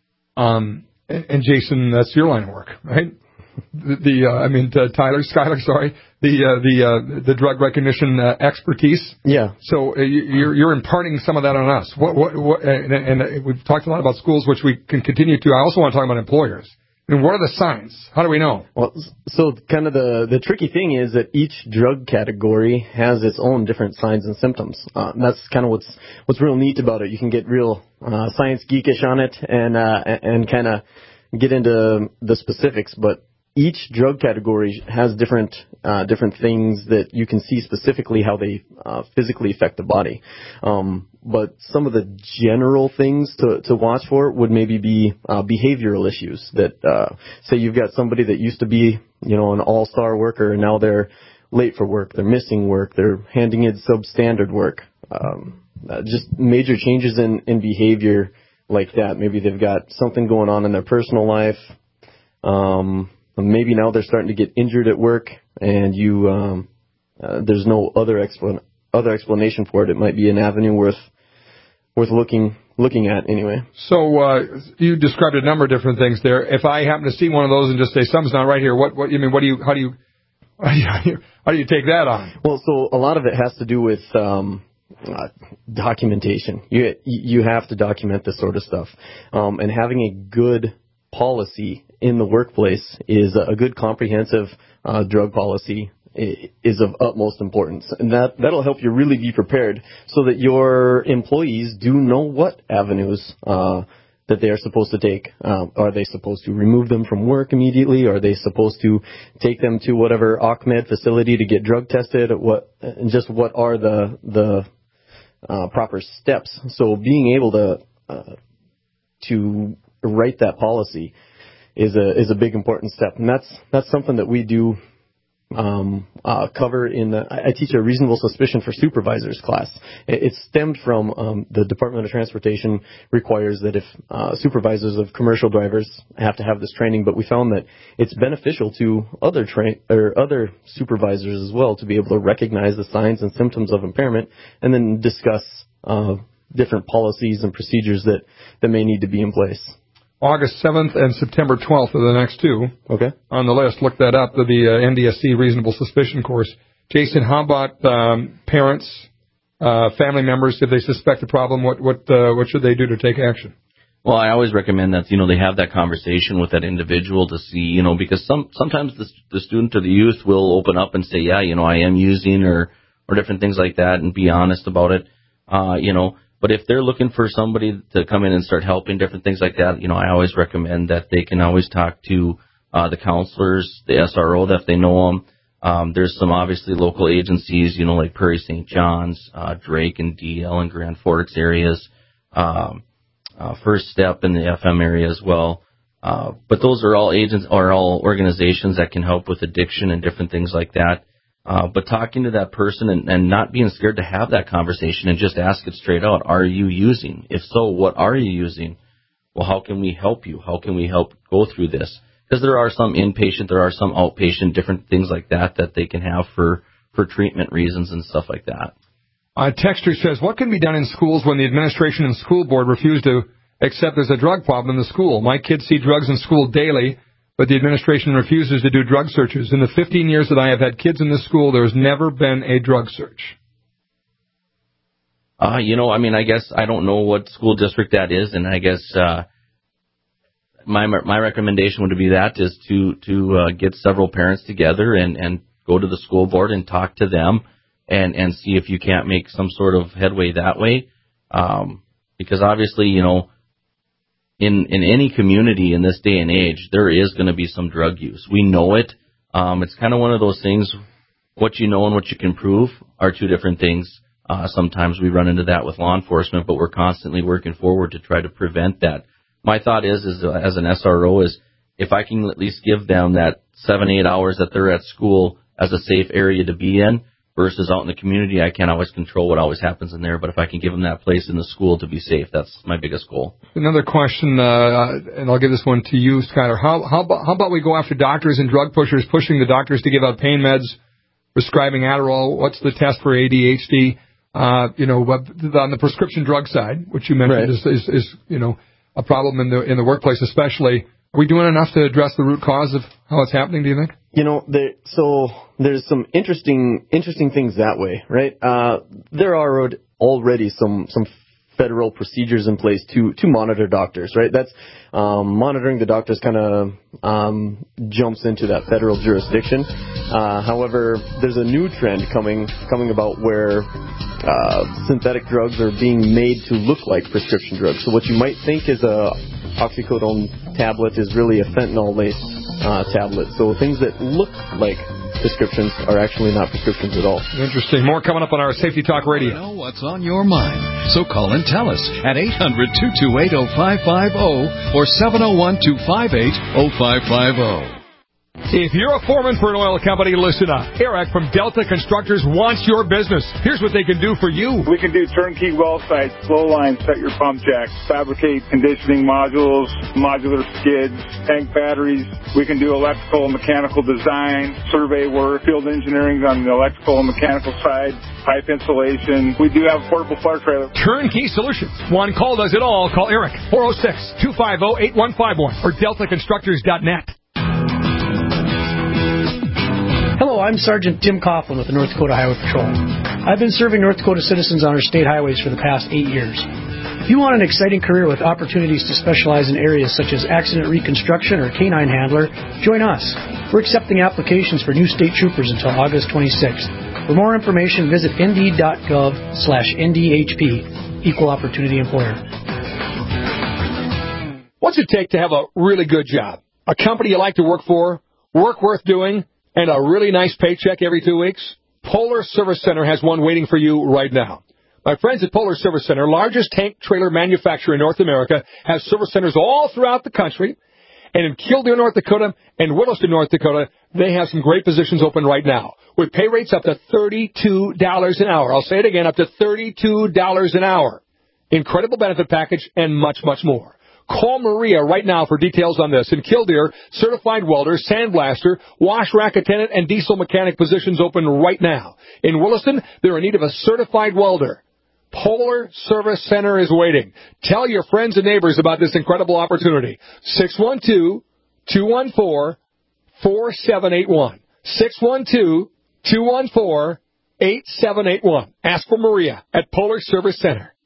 Um, and, and Jason, that's your line of work, right? The, the uh, I mean, uh, Tyler, Skylar, sorry, the uh, the uh, the drug recognition uh, expertise. Yeah. So uh, you're you're imparting some of that on us. What what, what and, and we've talked a lot about schools, which we can continue to. I also want to talk about employers. I mean, what are the signs? How do we know? Well, so kind of the, the tricky thing is that each drug category has its own different signs and symptoms. Uh, and that's kind of what's what's real neat about it. You can get real uh, science geekish on it and uh, and kind of get into the specifics, but each drug category has different uh, different things that you can see specifically how they uh, physically affect the body. Um, but some of the general things to, to watch for would maybe be uh, behavioral issues. That uh, say you've got somebody that used to be, you know, an all-star worker, and now they're late for work, they're missing work, they're handing in substandard work. Um, uh, just major changes in, in behavior like that. Maybe they've got something going on in their personal life. Um, Maybe now they're starting to get injured at work, and you um, uh, there's no other explan- other explanation for it. It might be an avenue worth worth looking looking at anyway. So uh, you described a number of different things there. If I happen to see one of those and just say something's not right here, what what you mean? What do you how do you How do you, how do you take that on? Well, so a lot of it has to do with um, uh, documentation. You you have to document this sort of stuff, um, and having a good policy in the workplace is a good comprehensive uh, drug policy is of utmost importance, and that that'll help you really be prepared so that your employees do know what avenues uh, that they are supposed to take. Um, are they supposed to remove them from work immediately? Are they supposed to take them to whatever Ahmed facility to get drug tested? What and just what are the the uh, proper steps? So being able to uh, to write that policy is a is a big important step, and that's that's something that we do. Um, uh, cover in the, I teach a reasonable suspicion for supervisors class. It, it stemmed from um, the Department of Transportation requires that if uh, supervisors of commercial drivers have to have this training, but we found that it's beneficial to other train or other supervisors as well to be able to recognize the signs and symptoms of impairment and then discuss uh, different policies and procedures that, that may need to be in place. August seventh and September twelfth are the next two. Okay. On the list. Look that up, the, the uh, N D S C Reasonable Suspicion course. Jason, how about um, parents, uh, family members, if they suspect a problem, what what uh, what should they do to take action? Well, I always recommend that, you know, they have that conversation with that individual to see, you know, because some sometimes the, the student or the youth will open up and say, yeah, you know, I am using or, or different things like that and be honest about it, uh, you know. But if they're looking for somebody to come in and start helping, different things like that, you know, I always recommend that they can always talk to uh, the counselors, the S R O, that if they know them. Um, there's some obviously local agencies, you know, like Prairie Saint John's, uh, Drake and D L and Grand Forks areas, um, uh, First Step in the F M area as well. Uh, but those are all agents or all organizations that can help with addiction and different things like that. Uh, but talking to that person and, and not being scared to have that conversation and just ask it straight out. Are you using? If so, what are you using? Well, how can we help you? How can we help go through this? Because there are some inpatient, there are some outpatient, different things like that that they can have for, for treatment reasons and stuff like that. Uh, Texter says, what can be done in schools when the administration and school board refuse to accept there's a drug problem in the school? My kids see drugs in school daily, but the administration refuses to do drug searches. In the fifteen years that I have had kids in this school, there's never been a drug search. Uh, you know, I mean, I guess I don't know what school district that is, and I guess uh, my my recommendation would be that is to to uh, get several parents together and, and go to the school board and talk to them and, and see if you can't make some sort of headway that way. Um, because obviously, you know, In, in any community in this day and age, there is going to be some drug use. We know it. Um, it's kind of one of those things, what you know and what you can prove are two different things. Uh, sometimes we run into that with law enforcement, but we're constantly working forward to try to prevent that. My thought is, is uh, as an S R O, is if I can at least give them that seven, eight hours that they're at school as a safe area to be in, versus out in the community, I can't always control what always happens in there. But if I can give them that place in the school to be safe, that's my biggest goal. Another question, uh, and I'll give this one to you, Skyler. How, how, about, how about we go after doctors and drug pushers, pushing the doctors to give out pain meds, prescribing Adderall? What's the test for A D H D? Uh, you know, on the prescription drug side, which you mentioned right. is, is, is, you know, a problem in the in the workplace, especially. Are we doing enough to address the root cause of how it's happening, do you think? You know, there, so there's some interesting interesting things that way, right? Uh, there are already some some federal procedures in place to to monitor doctors, right? That's um, monitoring the doctors kind of um, jumps into that federal jurisdiction. Uh, however, there's a new trend coming coming about where uh, synthetic drugs are being made to look like prescription drugs. So what you might think is a oxycodone tablet is really a fentanyl-laced uh, tablet. So things that look like prescriptions are actually not prescriptions at all. Interesting. More coming up on our Safety Talk Radio. Know what's on your mind. So call and tell us at eight hundred, two two eight, oh five five oh or seven oh one, two five eight, oh five five oh. If you're a foreman for an oil company, listen up. Eric from Delta Constructors wants your business. Here's what they can do for you. We can do turnkey well sites, flow lines, set your pump jacks, fabricate conditioning modules, modular skids, tank batteries. We can do electrical and mechanical design, survey work, field engineering on the electrical and mechanical side, pipe installation. We do have a portable flare trailer. Turnkey solutions. One call does it all. Call Eric, four oh six, two five oh, eight one five one or delta constructors dot net. Hello, I'm Sergeant Tim Coughlin with the North Dakota Highway Patrol. I've been serving North Dakota citizens on our state highways for the past eight years. If you want an exciting career with opportunities to specialize in areas such as accident reconstruction or canine handler, join us. We're accepting applications for new state troopers until August twenty-sixth. For more information, visit nd.gov slash ndhp, Equal Opportunity Employer. What's it take to have a really good job? A company you like to work for, work worth doing, and a really nice paycheck every two weeks? Polar Service Center has one waiting for you right now. My friends at Polar Service Center, largest tank trailer manufacturer in North America, has service centers all throughout the country. And in Killdeer, North Dakota, and Williston, North Dakota, they have some great positions open right now, with pay rates up to thirty-two dollars an hour. I'll say it again, up to thirty-two dollars an hour. Incredible benefit package and much, much more. Call Maria right now for details on this. In Killdeer, certified welder, sandblaster, wash rack attendant, and diesel mechanic positions open right now. In Williston, they're in need of a certified welder. Polar Service Center is waiting. Tell your friends and neighbors about this incredible opportunity. six one two, two one four, four seven eight one. six one two, two one four, eight seven eight one. Ask for Maria at Polar Service Center.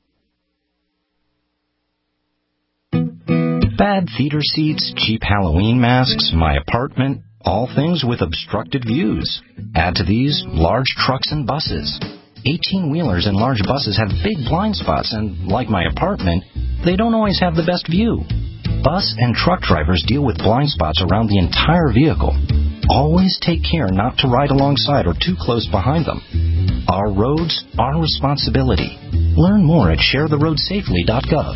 Bad theater seats, cheap Halloween masks, my apartment, all things with obstructed views. Add to these large trucks and buses. eighteen-wheelers and large buses have big blind spots, and like my apartment, they don't always have the best view. Bus and truck drivers deal with blind spots around the entire vehicle. Always take care not to ride alongside or too close behind them. Our roads, our responsibility. Learn more at share the road safely dot gov.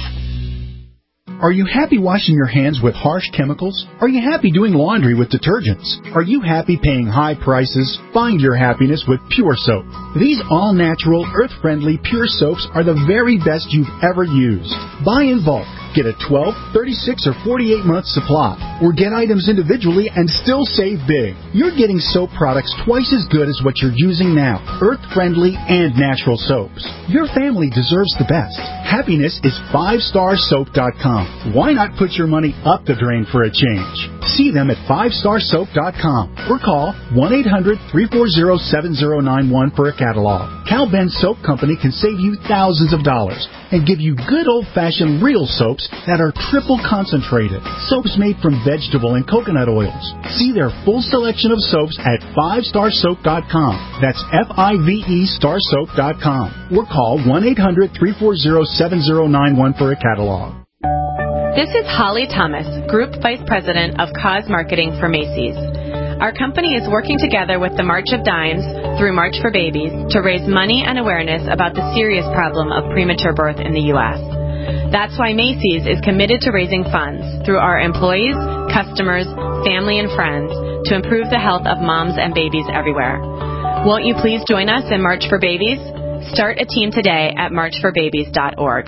Are you happy washing your hands with harsh chemicals? Are you happy doing laundry with detergents? Are you happy paying high prices? Find your happiness with Pure Soap. These all-natural, earth-friendly Pure Soaps are the very best you've ever used. Buy in bulk. Get a twelve, thirty-six, or forty-eight month supply. Or get items individually and still save big. You're getting soap products twice as good as what you're using now. Earth-friendly and natural soaps. Your family deserves the best. Happiness is five star soap dot com. Why not put your money up the drain for a change? See them at five star soap dot com or call one eight hundred, three four zero, seven zero nine one for a catalog. Cal Ben Soap Company can save you thousands of dollars and give you good old-fashioned real soaps that are triple concentrated. Soaps made from vegetable and coconut oils. See their full selection of soaps at five star soap dot com. That's F I V E star soap dot com. Or call one eight hundred, three four zero, seven zero nine one for a catalog. This is Holly Thomas, Group Vice President of Cause Marketing for Macy's. Our company is working together with the March of Dimes through March for Babies to raise money and awareness about the serious problem of premature birth in the U S That's why Macy's is committed to raising funds through our employees, customers, family, and friends to improve the health of moms and babies everywhere. Won't you please join us in March for Babies? Start a team today at march for babies dot org.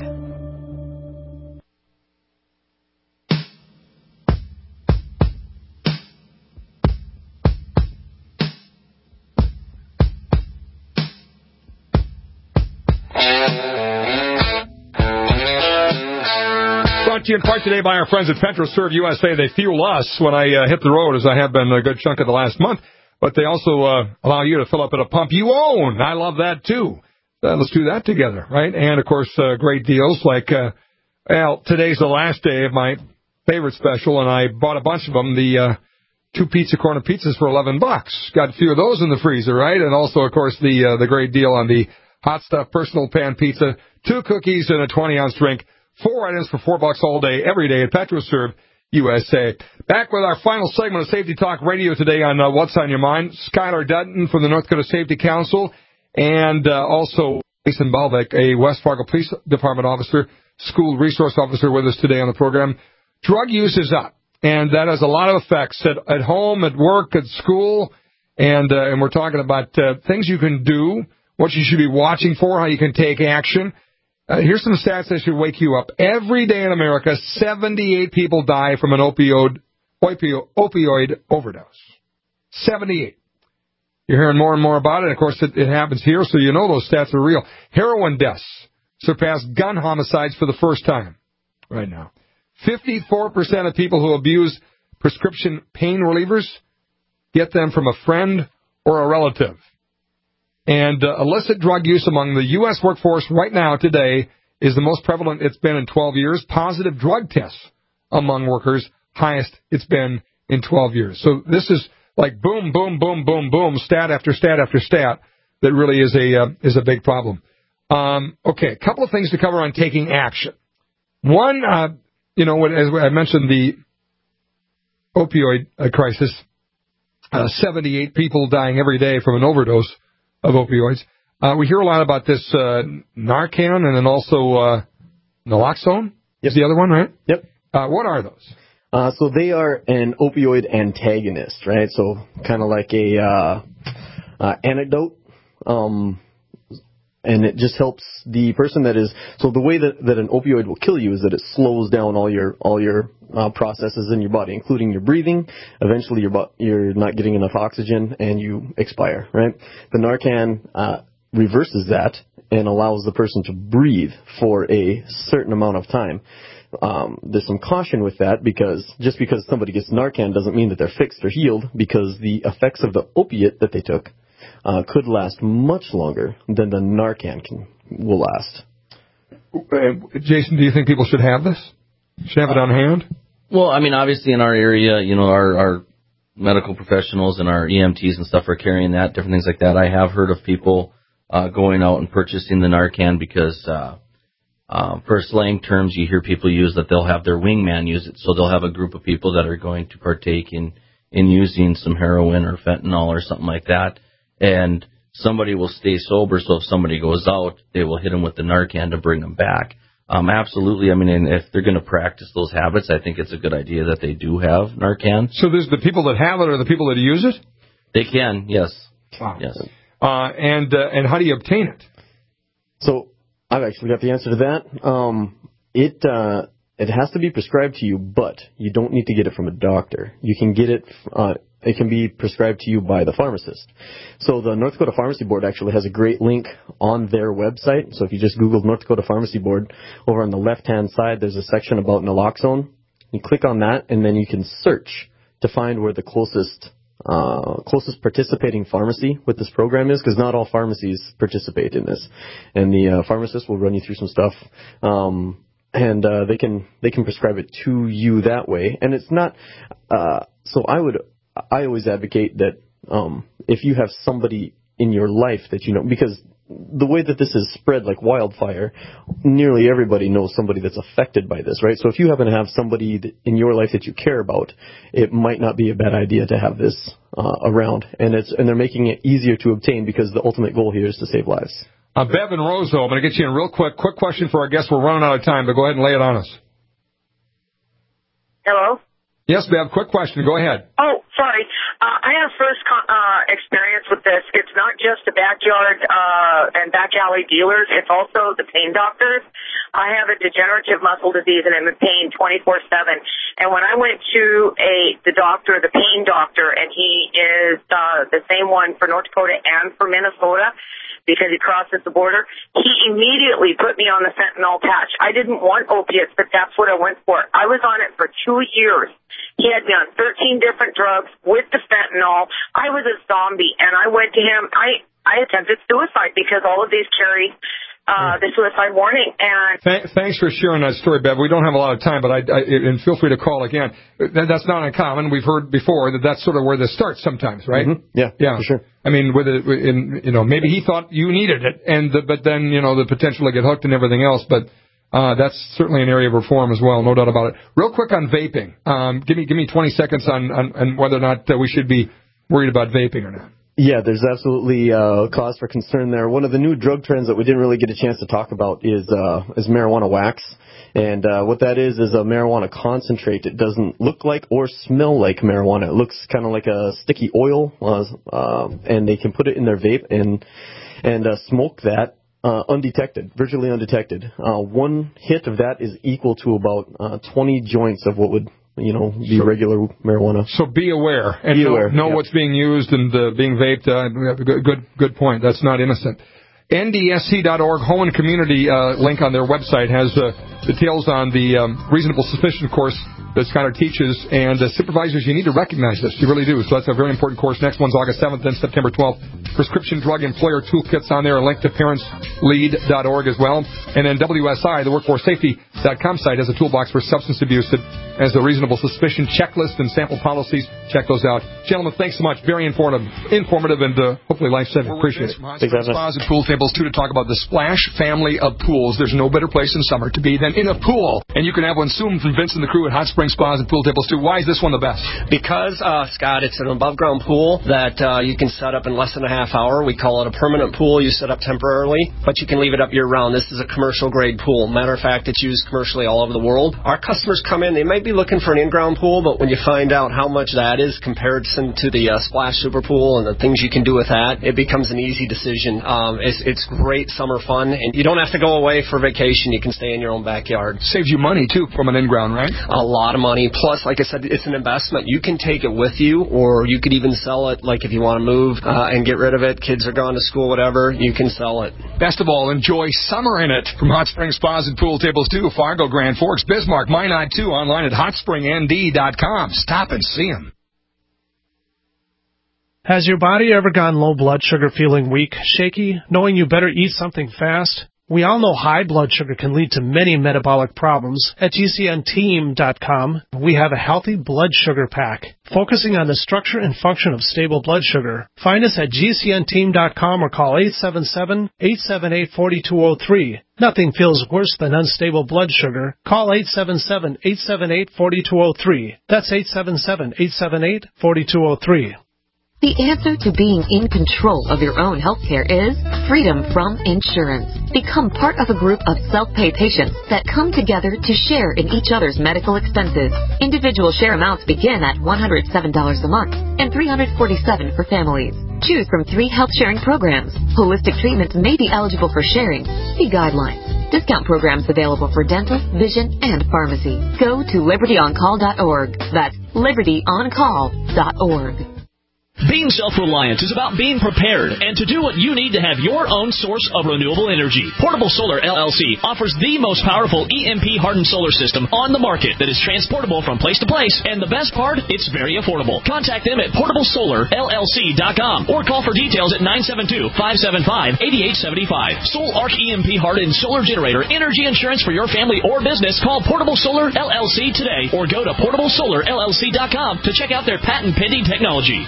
Brought to you in part today by our friends at PetroServe U S A. They fuel us when I uh, hit the road, as I have been a good chunk of the last month. But they also uh, allow you to fill up at a pump you own. I love that, too. Uh, let's do that together, right? And, of course, uh, great deals like, uh, well, today's the last day of my favorite special, and I bought a bunch of them, the uh, two pizza corner pizzas for eleven bucks. Got a few of those in the freezer, right? And also, of course, the uh, the great deal on the hot stuff personal pan pizza, two cookies and a twenty-ounce drink. Four items for four bucks all day, every day at PetroServe U S A. Back with our final segment of Safety Talk Radio today on uh, What's on Your Mind. Skylar Dutton from the North Dakota Safety Council, and uh, also Jason Balbeck, a West Fargo Police Department officer, school resource officer, with us today on the program. Drug use is up, and that has a lot of effects at, at home, at work, at school, and uh, and we're talking about uh, things you can do, what you should be watching for, how you can take action. Uh, here's some stats that should wake you up. Every day in America, seventy-eight people die from an opioid, opio, opioid overdose. seventy-eight. You're hearing more and more about it. Of course, it, it happens here, so you know those stats are real. Heroin deaths surpass gun homicides for the first time right now. fifty-four percent of people who abuse prescription pain relievers get them from a friend or a relative. And uh, illicit drug use among the U S workforce right now today is the most prevalent it's been in twelve years. Positive drug tests among workers, highest it's been in twelve years. So this is like boom, boom, boom, boom, boom, stat after stat after stat that really is a uh, is a big problem. Um, okay, a couple of things to cover on taking action. One, uh, you know, as I mentioned, the opioid uh, crisis, uh, seventy-eight people dying every day from an overdose of opioids. Uh, we hear a lot about this uh, Narcan and then also uh, naloxone is the other one, right? Yep. Uh, what are those? Uh, so they are an opioid antagonist, right? So kind of like a uh, uh, antidote, um, and it just helps the person that is. So the way that, that an opioid will kill you is that it slows down all your all your uh, processes in your body, including your breathing. Eventually, you're you're not getting enough oxygen and you expire, right? The Narcan uh, reverses that and allows the person to breathe for a certain amount of time. Um, there's some caution with that because just because somebody gets Narcan doesn't mean that they're fixed or healed, because the effects of the opiate that they took uh, could last much longer than the Narcan can, will last. Uh, Jason, do you think people should have this? Should have it on hand? Well, I mean, obviously in our area, you know, our, our medical professionals and our E M Ts and stuff are carrying that, different things like that. I have heard of people uh, going out and purchasing the Narcan because uh, Uh, for slang terms, you hear people use that they'll have their wingman use it. So they'll have a group of people that are going to partake in, in using some heroin or fentanyl or something like that. And somebody will stay sober. So if somebody goes out, they will hit them with the Narcan to bring them back. Um, absolutely. I mean, and if they're going to practice those habits, I think it's a good idea that they do have Narcan. So there's the people that have it or the people that use it? They can, yes. Wow. Yes. Uh, and, uh, and how do you obtain it? So I've actually got the answer to that. Um, it uh, it has to be prescribed to you, but you don't need to get it from a doctor. You can get it. Uh, it can be prescribed to you by the pharmacist. So the North Dakota Pharmacy Board actually has a great link on their website. So if you just Google North Dakota Pharmacy Board, over on the left-hand side, there's a section about naloxone. You click on that, and then you can search to find where the closest Uh, closest participating pharmacy with this program is, because not all pharmacies participate in this, and the uh, pharmacist will run you through some stuff, um, and uh, they can they can prescribe it to you that way. And it's not. Uh, so I would I always advocate that um, if you have somebody in your life that you know, because the way that this is spread like wildfire, nearly everybody knows somebody that's affected by this, right? So if you happen to have somebody in your life that you care about, it might not be a bad idea to have this uh, around. And it's and they're making it easier to obtain because the ultimate goal here is to save lives. Uh, Bev and Roseau, I'm going to get you in real quick. Quick question for our guests. We're running out of time, but go ahead and lay it on us. Hello? Yes, Bev, quick question. Go ahead. Oh, sorry. Uh, I have first uh, experience with this. It's not just the backyard uh, and back alley dealers. It's also the pain doctors. I have a degenerative muscle disease, and I'm in pain twenty-four seven. And when I went to a the doctor, the pain doctor, and he is uh, the same one for North Dakota and for Minnesota, because he crosses the border, he immediately put me on the fentanyl patch. I didn't want opiates, but that's what I went for. I was on it for two years. He had me on thirteen different drugs with the fentanyl. I was a zombie, and I went to him. I, I attempted suicide because all of these carry uh, the suicide warning. And Th- Thanks for sharing that story, Bev. We don't have a lot of time, but I, I and feel free to call again. That, that's not uncommon. We've heard before that that's sort of where this starts sometimes, right? Mm-hmm. Yeah, yeah, for sure. I mean, with it, in, you know, maybe he thought you needed it, and the, but then you know the potential to get hooked and everything else, but. Uh, that's certainly an area of reform as well, no doubt about it. Real quick on vaping. Um, give me give me twenty seconds on, on, on whether or not uh, we should be worried about vaping or not. Yeah, there's absolutely uh, cause for concern there. One of the new drug trends that we didn't really get a chance to talk about is uh, is marijuana wax. And uh, what that is is a marijuana concentrate. It doesn't look like or smell like marijuana. It looks kind of like a sticky oil, uh, uh, and they can put it in their vape and and uh, smoke that. Uh, undetected, virtually undetected. Uh, one hit of that is equal to about uh, twenty joints of what would, you know, be so, regular marijuana. So be aware and be know, aware, know yeah. what's being used and uh, being vaped. Uh, good, good, good point. That's not innocent. N D S C dot org, Hohen Community uh, link on their website has uh, details on the um, reasonable suspicion course that Skylar teaches, and uh, supervisors, you need to recognize this. You really do. So that's a very important course. Next one's August seventh, then September twelfth. Prescription drug employer toolkits on there. A link to parents lead dot org as well. And then W S I, the workforce safety dot com site, has a toolbox for substance abuse that has a reasonable suspicion checklist and sample policies. Check those out. Gentlemen, thanks so much. Very informative, informative and uh, hopefully life-saving. Appreciate it. Spas and pool tables, too, to talk about the Splash family of pools. There's no better place in summer to be than in a pool. And you can have one soon from Vince and the crew at Hot Spring Spas and Pool Tables, too. Why is this one the best? Because, uh, Scott, it's an above-ground pool that uh, you can set up in less than a half hour. We call it a permanent pool. You set up temporarily, but you can leave it up year-round. This is a commercial-grade pool. Matter of fact, it's used commercially all over the world. Our customers come in, they might be looking for an in-ground pool, but when you find out how much that is compared to the uh, Splash Super Pool and the things you can do with that, it becomes an easy decision. Um, it's, it's great summer fun, and you don't have to go away for vacation. You can stay in your own backyard. Saves you money, too, from an in-ground, right? A lot of money. Plus, like I said, it's an investment. You can take it with you, or you could even sell it, like if you want to move uh, and get rid of it. Kids are gone to school, whatever, you can sell it. Best of all, enjoy summer in it. From Hot Spring Spas and Pool Tables, too, Fargo, Grand Forks, Bismarck, Minot, too, online at hot spring n d dot com. Stop and see them. Has your body ever gone low blood sugar, feeling weak, shaky, knowing you better eat something fast? We all know high blood sugar can lead to many metabolic problems. At G C N team dot com, we have a healthy blood sugar pack, focusing on the structure and function of stable blood sugar. Find us at G C N team dot com or call eight seven seven, eight seven eight, four two zero three. Nothing feels worse than unstable blood sugar. Call eight seven seven, eight seven eight, four two zero three. That's eight seven seven, eight seven eight, four two zero three. The answer to being in control of your own healthcare is freedom from insurance. Become part of a group of self-pay patients that come together to share in each other's medical expenses. Individual share amounts begin at one hundred seven dollars a month and three hundred forty-seven dollars for families. Choose from three health sharing programs. Holistic treatments may be eligible for sharing. See guidelines. Discount programs available for dental, vision, and pharmacy. Go to liberty on call dot org. That's liberty on call dot org. Being self-reliant is about being prepared and to do what you need to have your own source of renewable energy. Portable Solar L L C offers the most powerful E M P-hardened solar system on the market that is transportable from place to place, and the best part, it's very affordable. Contact them at portable solar L L C dot com or call for details at nine seven two, five seven five, eight eight seven five. Sol Arc E M P-hardened solar generator energy insurance for your family or business. Call Portable Solar L L C today or go to portable solar L L C dot com to check out their patent-pending technology.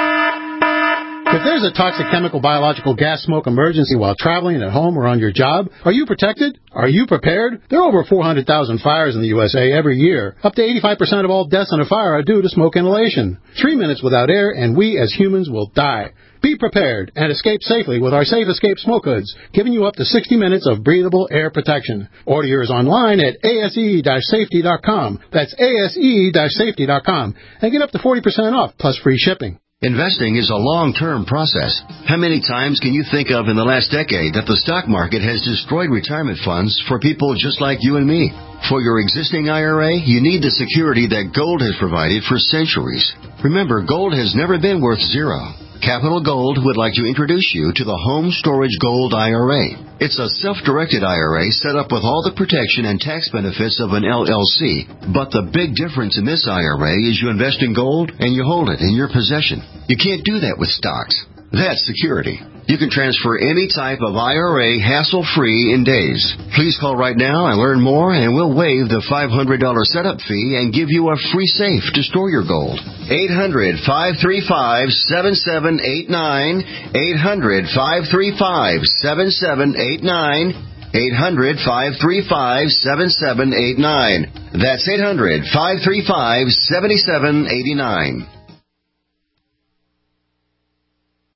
If there's a toxic chemical, biological, gas smoke emergency while traveling at home or on your job, are you protected? Are you prepared? There are over four hundred thousand fires in the U S A every year. Up to eighty-five percent of all deaths in a fire are due to smoke inhalation. Three minutes without air and we as humans will die. Be prepared and escape safely with our Safe Escape Smoke Hoods, giving you up to sixty minutes of breathable air protection. Order yours online at A S E safety dot com. That's A S E safety dot com. And get up to forty percent off plus free shipping. Investing is a long-term process. How many times can you think of in the last decade that the stock market has destroyed retirement funds for people just like you and me? For your existing I R A, you need the security that gold has provided for centuries. Remember, gold has never been worth zero. Capital Gold would like to introduce you to the Home Storage Gold I R A. It's a self-directed I R A set up with all the protection and tax benefits of an L L C. But the big difference in this I R A is you invest in gold and you hold it in your possession. You can't do that with stocks. That's security. You can transfer any type of I R A hassle-free in days. Please call right now and learn more, and we'll waive the five hundred dollars setup fee and give you a free safe to store your gold. eight hundred, five three five, seven seven eight nine. eight hundred, five three five, seven seven eight nine. eight hundred, five three five, seven seven eight nine. That's eight hundred, five three five, seven seven eight nine.